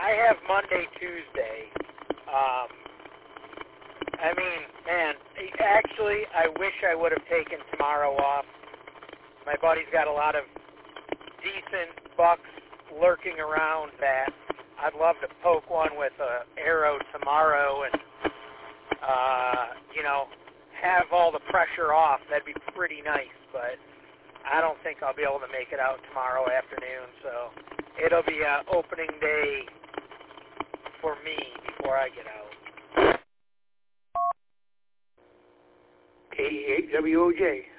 I have Monday, Tuesday. I mean, man, actually, I wish I would have taken tomorrow off. My buddy's got a lot of decent bucks lurking around that I'd love to poke one with an arrow tomorrow and, have all the pressure off. That'd be pretty nice, but I don't think I'll be able to make it out tomorrow afternoon, so it'll be opening day for me before I get out. KDH WOJ.